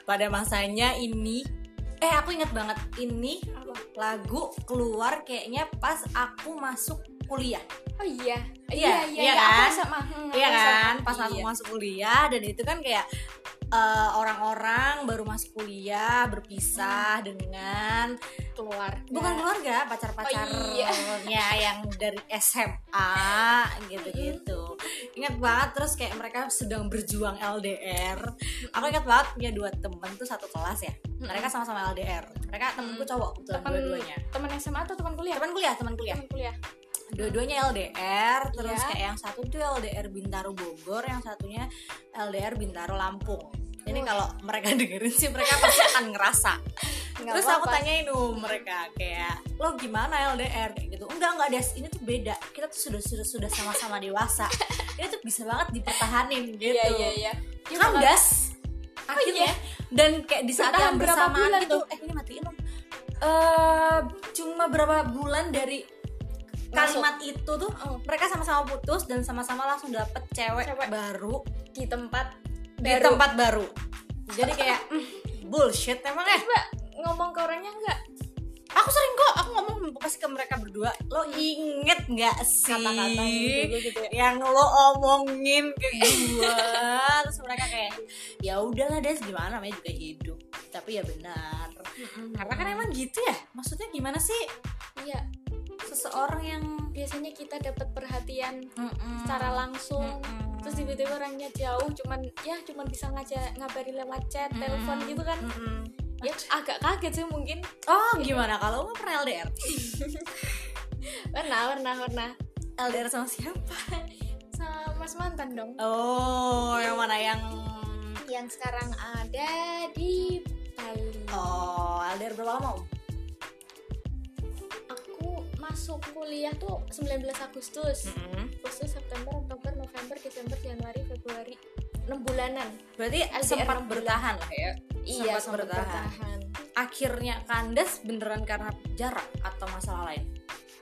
pada masanya ini aku ingat banget ini Apa? lagu keluar kayaknya pas aku masuk kuliah. Oh iya Iya Aku kan? sama. Iya kan, pas Iya. aku masuk kuliah dan itu kan kayak orang-orang baru masuk kuliah berpisah dengan bukan keluarga, pacar-pacarnya yang dari SMA gitu-gitu. Ingat banget, terus kayak mereka sedang berjuang LDR. Aku ingat banget punya 2 temen tuh satu kelas ya. Mereka sama-sama LDR. Mereka temenku cowok kebetulan dua-duanya. Teman SMA atau teman kuliah? Teman kuliah. Teman kuliah. Dua-duanya LDR, terus Iya. kayak yang satu tuh LDR Bintaro Bogor, yang satunya LDR Bintaro Lampung. Jadi kalau mereka dengerin sih mereka pasti akan ngerasa. Nggak Terus apa-apa. aku tanyain mereka kayak, lo gimana LDR kayak gitu? Enggak Des, ini tuh beda. Kita tuh sudah sama-sama dewasa. Ini tuh bisa banget dipertahanin gitu. Iya. Kandas akhirnya. Dan kayak di saat Bertahan yang berapa bersamaan bulan itu, tuh? ini matiin dong. Cuma berapa bulan dari kalimat itu tuh mereka sama-sama putus dan sama-sama langsung dapet cewek baru di tempat baru. Jadi kayak bullshit emang ya. Coba ngomong ke orangnya enggak? Aku sering kok, aku ngomong pasti ke mereka berdua. Lo inget nggak sih Kata-kata gitu ya? yang lo omongin ke gua? Terus mereka kayak, ya udahlah Des, gimana namanya juga hidup. Tapi ya benar. Karena kan emang gitu ya. Maksudnya gimana sih? Iya. Seseorang yang Biasanya kita dapat perhatian secara langsung. Terus tiba-tiba orangnya jauh, cuman bisa ngabari lewat chat, telepon gitu kan. Ya agak kaget sih mungkin. Oh gimana kalau lo pernah LDR? Pernah. LDR sama siapa? Sama mas mantan dong. Oh yang mana Yang sekarang ada di Bali. Oh LDR berapa lama Om? Aku masuk kuliah tuh 19 Agustus. Agustus, September, Oktober, November, Desember, Januari, Februari, 6 bulanan. Berarti LDR sempat 6 bulan. bertahan lah ya. Iya, sempat bertahan. Akhirnya kandas beneran karena jarak atau masalah lain?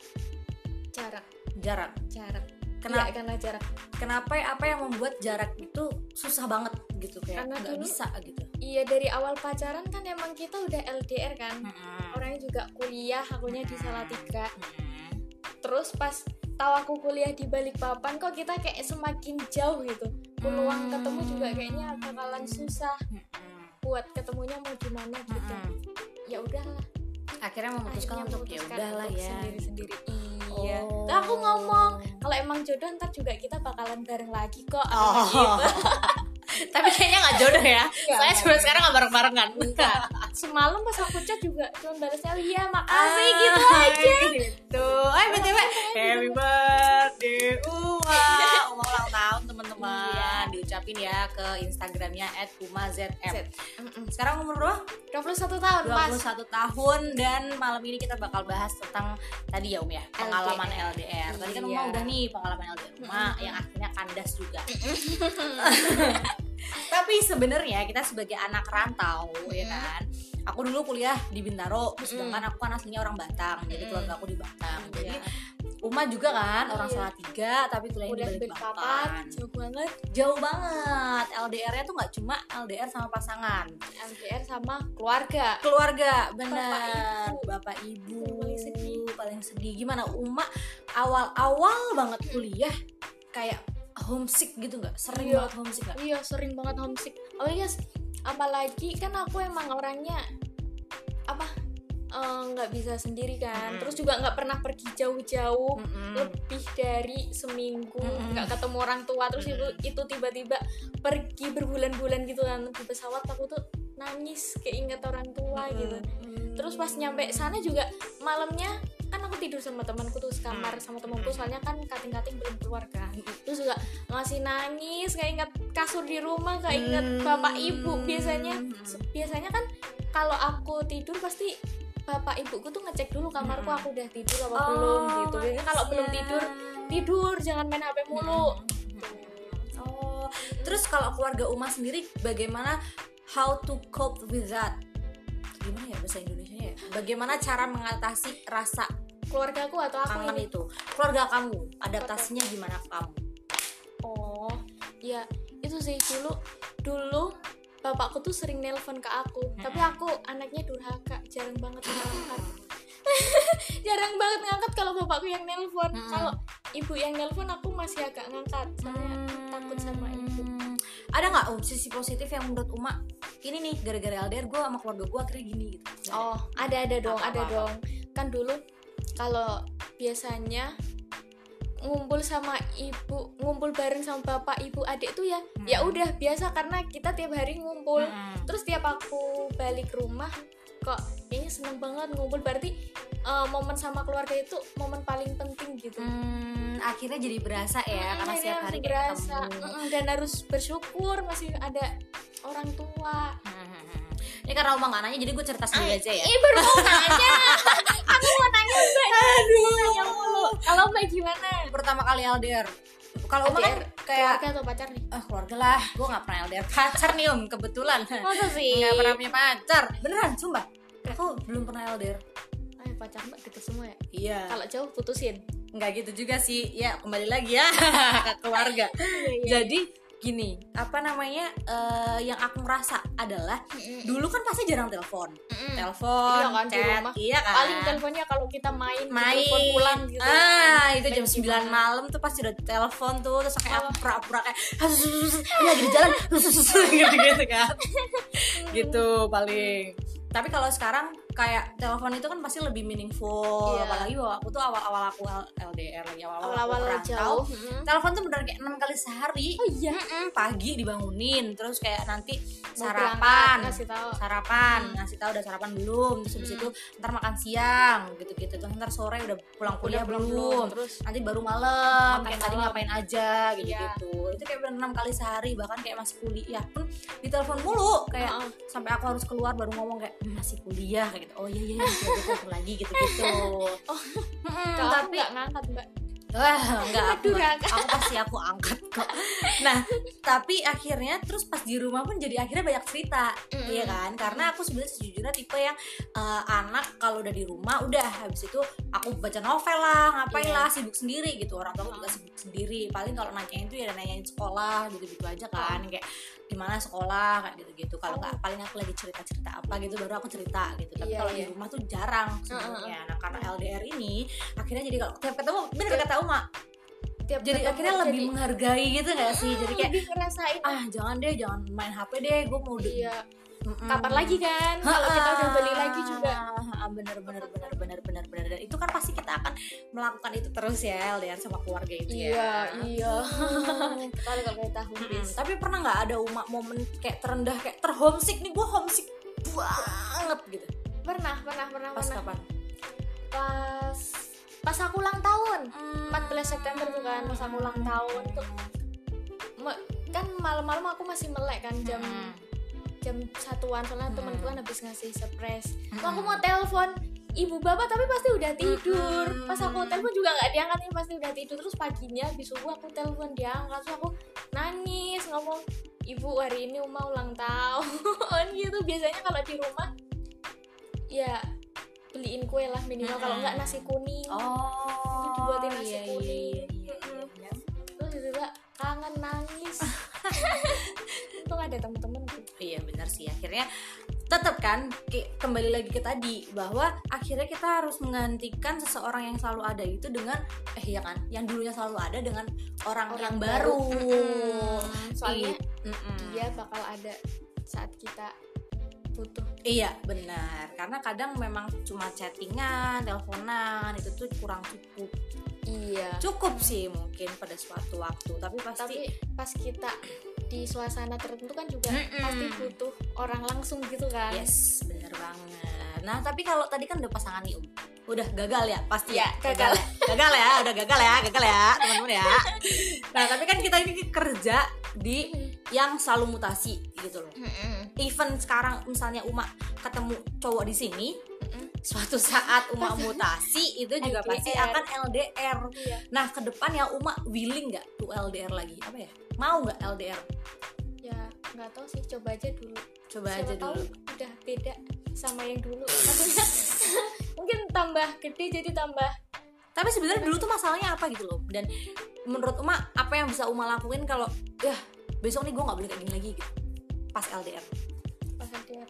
Jarak. Iya, karena jarak. Kenapa apa yang membuat jarak itu susah banget gitu, kayak Karena nggak dulu- bisa gitu? Iya, dari awal pacaran kan emang kita udah LDR kan. Orangnya juga kuliah, akunya di Salatiga. Terus pas tahu aku kuliah di Balikpapan, kok kita kayak semakin jauh gitu. Peluang ketemu juga kayaknya bakalan susah. Buat ketemunya mau gimana gitu. Ya udahlah. Akhirnya memutuskan untuk ya udahlah ya. Sendiri-sendiri. Iya. Oh. Terus aku ngomong, kalau emang jodoh ntar juga kita bakalan bareng lagi kok. Oh. Gitu. Tapi kayaknya nggak jodoh ya. Saya nggak. sampai sekarang nggak bareng-barengan. Enggak. Semalam pas aku chat juga cuma balasnya iya makasih gitu aja. Gitu. BTW happy birthday Uma. Uma ulang tahun teman-teman. Iya. Diucapin ya ke Instagramnya @umazm. Set. Sekarang umur berapa? 21 tahun Mas. 21 tahun dan malam ini kita bakal bahas tentang tadi ya ya, pengalaman LDR. Tadi kan Uma Iya. udah nih pengalaman LDR Uma yang akhirnya kandas juga. Tapi sebenarnya kita sebagai anak rantau ya kan. Aku dulu kuliah di Bintaro, sedangkan aku kan aslinya orang Batam. Jadi keluarga aku di Batam. Jadi Uma juga kan orang Salatiga tapi kuliahnya Udah di Balikpapan, Balikpapan. jauh banget. Jauh banget. LDR-nya tuh nggak cuma LDR sama pasangan, LDR sama keluarga. keluarga, bener. Bapak ibu Paling sedih. Gimana Uma awal-awal banget kuliah kayak homesick gitu nggak? Sering Iya. banget homesick nggak? Iya, sering banget homesick. Oh iya, apalagi kan aku emang orangnya nggak bisa sendiri kan. Terus juga nggak pernah pergi jauh-jauh, lebih dari seminggu nggak ketemu orang tua. Terus itu tiba-tiba pergi berbulan-bulan gitu kan di pesawat, aku tuh nangis keinget orang tua gitu. Terus pas nyampe sana juga malamnya kan aku tidur sama temanku tuh sekamar sama temanku, soalnya kan kating-kating belum keluar kan. Terus juga masih nangis kayak ingat kasur di rumah, kayak ingat bapak ibu. Biasanya kan kalau aku tidur pasti bapak ibuku tuh ngecek dulu kamarku aku udah tidur apa belum gitu. Biasanya kalau belum tidur jangan main HP mulu. Terus kalau keluarga Uma sendiri bagaimana, how to cope with that? Gimana ya bahasa Indonesianya ya? Bagaimana cara mengatasi rasa Keluarga aku atau aku kangen ini? itu? Keluarga kamu, adaptasinya gimana kamu? Oh, ya itu sih dulu bapakku tuh sering nelpon ke aku, tapi aku anaknya durhaka, jarang banget ngangkat. Jarang banget ngangkat kalau bapakku yang nelpon. Kalau ibu yang nelpon aku masih agak ngangkat, soalnya takut sama ibu. Ada nggak sisi positif yang menurut Uma ini nih gara-gara LDR gue sama keluarga gue akhirnya gini gitu? Oh, ada dong. Kan dulu kalau biasanya ngumpul sama ibu, ngumpul bareng sama bapak, ibu, adik tuh ya ya udah biasa karena kita tiap hari ngumpul. Terus tiap aku balik rumah kok kayaknya seneng banget ngumpul, berarti momen sama keluarga itu momen paling penting gitu. Akhirnya jadi berasa ya karena setiap hari berasa dan harus bersyukur masih ada orang tua. Ini karena Uma nggak nanya jadi gue cerita sendiri aja ya. Baru mau nanya. Aku mau nanya juga. Aduh, nanya mulu. Kalau Mbak gimana? Pertama kali LDR. Kalau Uma kan kayak keluarga atau pacar nih? Keluarga lah. Gue nggak pernah LDR, pacar nih kebetulan. Masa sih? Nggak pernah punya pacar. Beneran, sumpah. Aku belum pernah LDR. Pacar Mbak deket semua ya? Iya. Kalau jauh putusin? Nggak gitu juga sih. Ya kembali lagi ya ke keluarga. Jadi gini, apa namanya, yang aku ngerasa adalah dulu kan pasti jarang telepon, iya kan, chat, iya kan. Paling teleponnya kalau kita main telepon pulang gitu. Itu jam 9 malam tuh pasti udah telepon tuh, terus kayak aku pura-pura kayak lagi di jalan, gitu kan, gitu paling. Tapi kalau sekarang kayak telepon itu kan pasti lebih meaningful, apalagi aku tuh awal-awal aku LDR lagi, awal-awal jauh. Telepon tuh bener kayak 6 kali sehari. Oh iya. Pagi dibangunin, terus kayak nanti sarapan, ngasih tahu udah sarapan belum, terus habis itu ntar makan siang, gitu-gitu. Terus ntar sore udah pulang kuliah belum, terus nanti baru malam kayak tadi ngapain aja, gitu-gitu. Itu kayak bener 6 kali sehari, bahkan kayak masih kuliah pun ditelepon mulu, kayak sampai aku harus keluar baru ngomong kayak masih kuliah kayak gitu. Oh iya telepon lagi gitu-gitu. Tapi nggak ngangkat Mbak. Enggak, aku angkat kok. Nah, tapi akhirnya terus pas di rumah pun jadi akhirnya banyak cerita, iya kan? Karena aku sebenarnya sejujurnya tipe yang anak kalau udah di rumah udah habis itu aku baca novel lah, ngapain lah, sibuk sendiri gitu. Orang tua juga sibuk sendiri. Paling kalau nanyain tuh ya nanyain sekolah gitu-gitu aja kan, kayak gimana sekolah kayak gitu-gitu. Kalau nggak paling aku lagi cerita-cerita apa gitu baru aku cerita gitu. Tapi kalau di rumah tuh jarang sebenarnya. Nah, karena LDR ini akhirnya jadi kalau tiap ketemu bener kata Uma, jadi akhirnya lebih menghargai gitu nggak sih? Jadi kayak lebih ngerasain jangan main HP deh, gue mau kapan lagi kan kalau kita udah beli lagi juga. Bener. Dan itu kan pasti kita akan melakukan itu terus ya LDR sama keluarga itu ya. Iya. Kalau kita homesick. Tapi pernah nggak ada momen kayak terendah, kayak terhomesick nih, gue homesick banget gitu? Pernah. Pas kapan? Pas aku ulang tahun 14 September tuh kan, pas aku ulang tahun tuh kan malam-malam aku masih melek kan, jam 1-an soalnya temanku kan habis ngasih surprise. Aku mau telepon ibu bapak tapi pasti udah tidur. Pas aku telepon juga nggak diangkat, pasti udah tidur. Terus paginya habis subuh aku telepon diangkat, terus aku nangis ngomong, ibu hari ini Uma ulang tahun gitu. Biasanya kalau di rumah ya beliin kue lah minimal, kalau nggak nasi kuning. Dibuatin nasi kuning. Terus juga kangen nangis. Untung ada temen-temenku. Iya benar sih, akhirnya tetap kan kembali lagi ke tadi bahwa akhirnya kita harus menggantikan seseorang yang selalu ada itu dengan ya kan, yang dulunya selalu ada dengan orang yang baru. Soalnya dia bakal ada saat kita butuh. Iya benar, karena kadang memang cuma chattingan, teleponan itu tuh kurang cukup. Iya. Cukup sih mungkin pada suatu waktu, tapi pas kita di suasana tertentu kan juga pasti butuh orang langsung gitu kan. Yes, bener banget. Nah tapi kalau tadi kan udah pasangan nih udah gagal ya pasti ya, gagal ya udah gagal ya teman-teman ya. Nah tapi kan kita ini kerja di yang selalu mutasi gitu loh. Even sekarang misalnya Uma ketemu cowok di sini, suatu saat Uma mutasi itu juga pasti akan LDR. Nah ke depan ya Uma willing nggak tuh LDR lagi, apa ya, mau nggak LDR? Ya nggak tahu sih, coba aja dulu. Siapa tahu udah beda sama yang dulu. Maksudnya mungkin tambah gede jadi tambah. Tapi sebenarnya dulu tuh masalahnya apa gitu loh. Dan menurut Uma apa yang bisa Uma lakuin kalau ya besok nih gue nggak boleh kayak gini lagi gitu? pas LDR? Pas LDR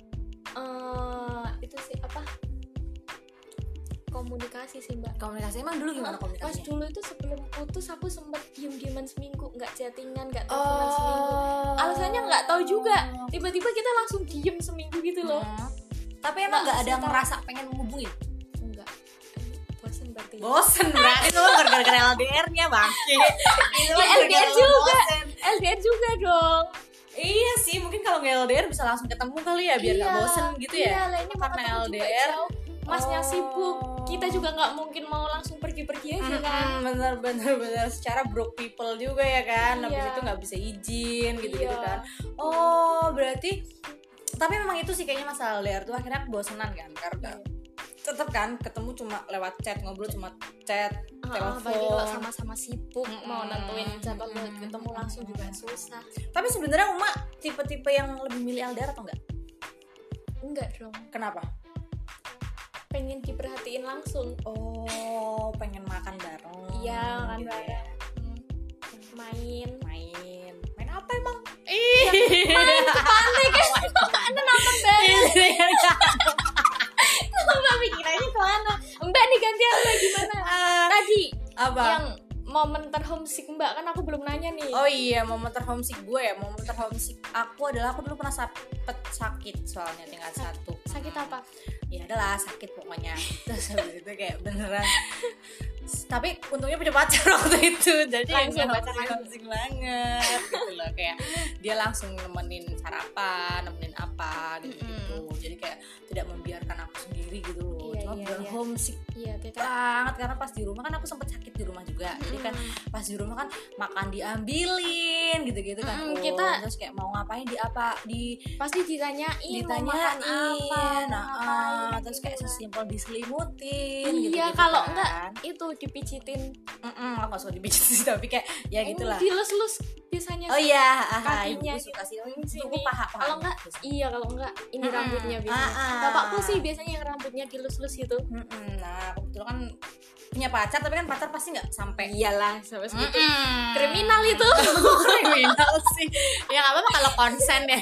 itu sih apa, komunikasi sih mbak. Komunikasi emang dulu gimana komunikasinya? Pas dulu itu sebelum putus aku sempet diem-dieman seminggu, nggak chattingan, nggak teleponan seminggu. Alasannya nggak tahu juga, tiba-tiba kita langsung diem seminggu gitu loh. Tapi emang nggak ada ngerasa pengen menghubungin? Enggak, bosen berarti. Bosen berarti itu gara-gara LDR-nya bangke. Ya LDR juga, LDR juga dong. Iya sih, mungkin kalau nggak LDR bisa langsung ketemu kali ya biar nggak bosen gitu ya. Iya, lainnya karena LDR masnya sibuk, kita juga nggak mungkin mau langsung pergi-pergi aja kan. Bener secara broke people juga ya kan. Habis itu nggak bisa izin gitu-gitu kan. Oh berarti tapi memang itu sih kayaknya masalah LDR tuh akhirnya bosenan kan, karena tetap kan ketemu cuma lewat chat, ngobrol cuma chat, telepon. Kalau sama-sama sibuk mau nentuin jadwal buat ketemu langsung juga susah. Tapi sebenarnya Uma tipe-tipe yang lebih milih LDR atau enggak? Enggak dong. Kenapa? Pengen diperhatiin langsung. Oh, pengen makan bareng. Iya, makan bareng. Main apa emang? Main ke pantai kan. Anda nonton bareng. Mbak pikirannya kemana? Mbak nih gantian Mbak gimana? Tadi apa? Yang momen terhomesick Mbak, kan aku belum nanya nih. Oh iya, momen terhomesick gue ya. Momen terhomesick aku adalah aku dulu pernah sakit soalnya tingkat 1. Sakit apa? Ya adalah sakit pokoknya. Terus habis itu kayak beneran. Tapi untungnya punya pacar waktu itu, jadi langsung homesick banget gitu loh, kayak dia langsung nemenin sarapan, nemenin apa gitu. Jadi kayak tidak membiarkan aku sendiri gitu loh. Cuma bukan homesick banget karena pas di rumah kan aku sempat sakit di rumah juga. Jadi kan pas di rumah kan makan diambilin gitu-gitu kan. Kita terus kayak mau ngapain pasti ditanyain apa. Nah, terus kayak sesimpel diselimutin iya, gitu kalau kan. enggak itu dipijitin. Aku gak suka dipijitin tapi kayak ya gitulah. Dilus-lus biasanya. Oh iya, kakinya ibu suka sih. Sini. Paha. Kalau enggak, kalau enggak ini rambutnya biasanya. Bapakku sih biasanya yang rambutnya dilus-lus gitu. Nah, kebetulan kan punya pacar, tapi kan pacar pasti nggak sampai. Iyalah, sampai segitu. Kriminal itu. Kriminal sih. Ya nggak apa-apa kalau konsen ya.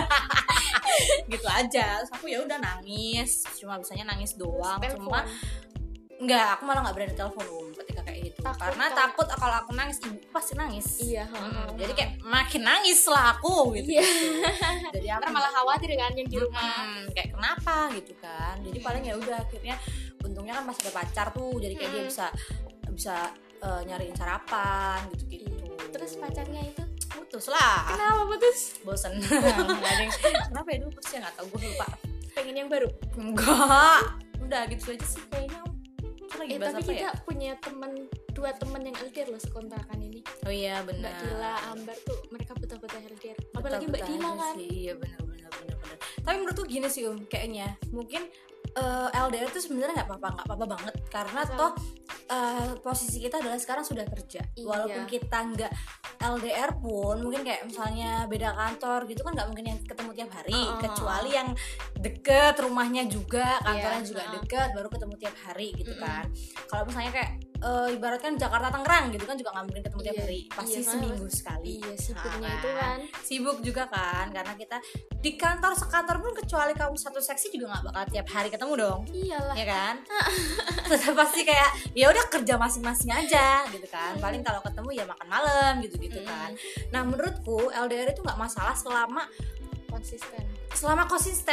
Gitu aja. Terus aku ya udah nangis, cuma bisanya nangis doang. Cuma enggak, aku malah nggak berani telepon ketika kayak gitu. Karena takut kalau aku nangis ibu pasti nangis. Iya. Jadi kayak makin nangis lah aku gitu. Jadi aku malah khawatir kan yang di rumah. Kayak kenapa gitu kan. Jadi paling ya udah akhirnya untungnya kan masih ada pacar tuh. Jadi kayak dia bisa nyariin sarapan gitu. Terus pacarnya itu putus lah. Kenapa putus? Bosen. Kenapa ya dulu putus ya nggak tahu, gue lupa. Pengen yang baru? Enggak. Udah gitu aja sih kayaknya. Tapi kita punya 2 teman yang LDR loh sekontrakan ini. Oh iya benar. Mbak Dila, Ambar tuh mereka betul-betul LDR. Apalagi Mbak Dila kan. Iya benar. Tapi menurutku gini sih kayaknya mungkin LDR itu sebenarnya nggak apa-apa banget karena toh posisi kita adalah sekarang sudah kerja. Walaupun kita nggak LDR pun mungkin kayak misalnya beda kantor gitu kan nggak mungkin yang ketemu tiap hari, kecuali yang deket rumahnya juga, kantornya juga deket, baru ketemu tiap hari gitu kan. Kalau misalnya kayak ibaratkan Jakarta Tangerang gitu kan juga nggak mungkin ketemu tiap hari, pasti seminggu sekali. Iya, sibuknya itu kan. Sibuk juga kan, karena kita di kantor sekantor pun kecuali kamu satu seksi juga nggak bakal tiap hari ketemu dong. Iyalah. Ya kan? Tetap pasti kayak ya udah kerja masing-masing aja gitu kan. Paling kalau ketemu ya makan malam gitu-gitu kan. Nah, menurutku LDR itu nggak masalah selama konsisten, selama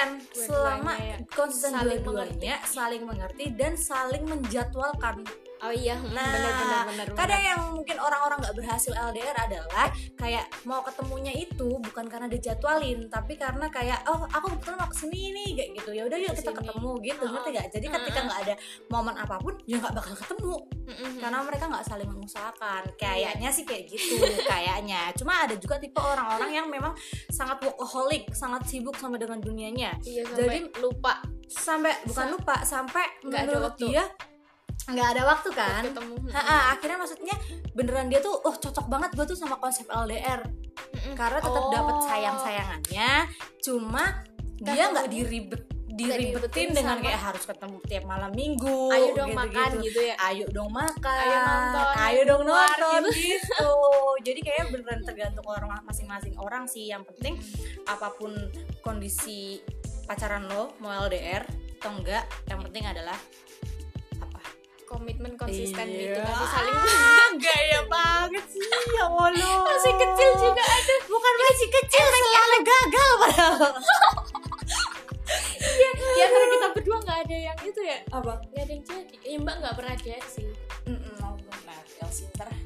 konsisten dua-duanya saling mengerti dan saling menjadwalkan. Oh iya, benar. Kadang yang mungkin orang-orang nggak berhasil LDR adalah kayak mau ketemunya itu bukan karena dijadwalin, tapi karena kayak aku kebetulan mau kesini nih kayak gitu, ya udah yuk kita ketemu gitu, ngerti nggak? Jadi ketika nggak ada momen apapun ya nggak bakal ketemu, karena mereka nggak saling mengusahakan. Kayaknya sih kayak gitu, kayaknya. Cuma ada juga tipe orang-orang yang memang sangat workaholic, sangat sibuk sama dengan dunianya. Iya, jadi lupa sampai nggak ada waktu. Dia nggak ada waktu kan. Akhirnya maksudnya beneran dia tuh cocok banget gue tuh sama konsep LDR karena tetap dapat sayang-sayangannya, cuma dia nggak diribetin dengan kayak harus ketemu tiap malam minggu, ayo dong makan gitu ya, ayo dong makan, ayo dong nonton gitu. Jadi kayak beneran tergantung orang masing-masing orang sih. Yang penting apapun kondisi pacaran lo, mau LDR atau enggak, yang penting adalah komitmen konsisten gitu, masih saling gaya banget sih ya Allah. Masih kecil juga ada, bukan masih kecil, selalu gagal padahal. Iya, di antara kita berdua nggak ada yang itu ya, apa? Nggak ada yang jadi. Mbak nggak pernah jadi sih. Nah, Elsinter